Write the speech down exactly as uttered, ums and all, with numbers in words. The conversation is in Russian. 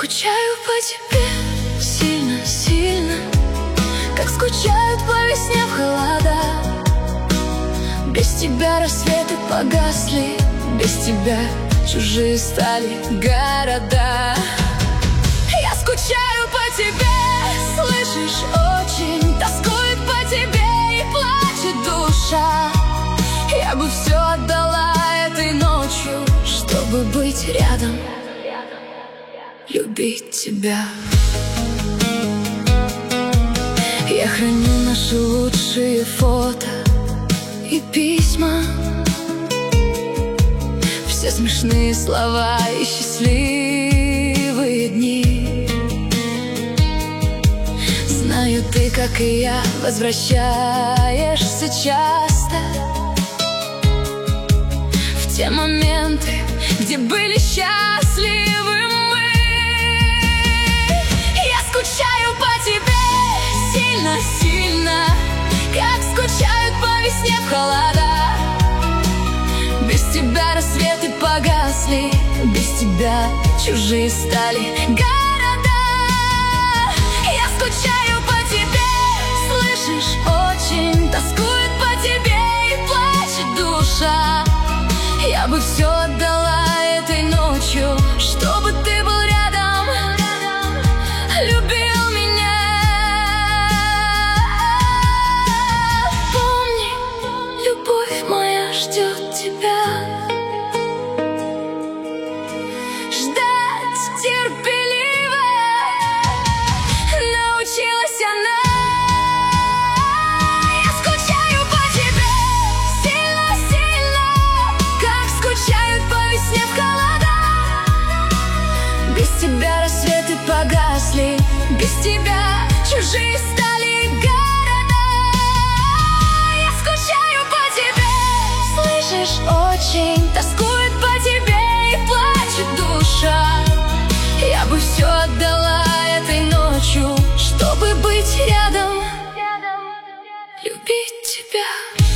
скучаю по тебе сильно-сильно, как скучают по весне в холода. Без тебя рассветы погасли, без тебя чужие стали города. Я скучаю по тебе, слышишь, очень тоскует по тебе и плачет душа. Я бы все отдала этой ночью, чтобы быть рядом, любить тебя. Я храню наши лучшие фото и письма, все смешные слова и счастливые дни. Знаю, ты, как и я, возвращаешься часто в те моменты, где были счастливы мы. Я скучаю по тебе сильно-сильно, как скучают по весне в холода. Без тебя рассветы погасли, без тебя чужие стали города. Я скучаю по тебе, слышишь, очень тоскует по тебе и плачет душа. Я бы все отдала этой ночью, чтобы ты был рядом, любил меня. Помни, любовь моя ждет тебя. Ждать терпеливо научилась она. Я скучаю по тебе сильно-сильно, как скучают по весне в холода. Без тебя рассветы погасли, без тебя чужие стали города. Я скучаю по тебе, слышишь, очень тоскует по тебе и плачет душа. Я бы все отдала этой ночью, чтобы быть рядом, любить тебя.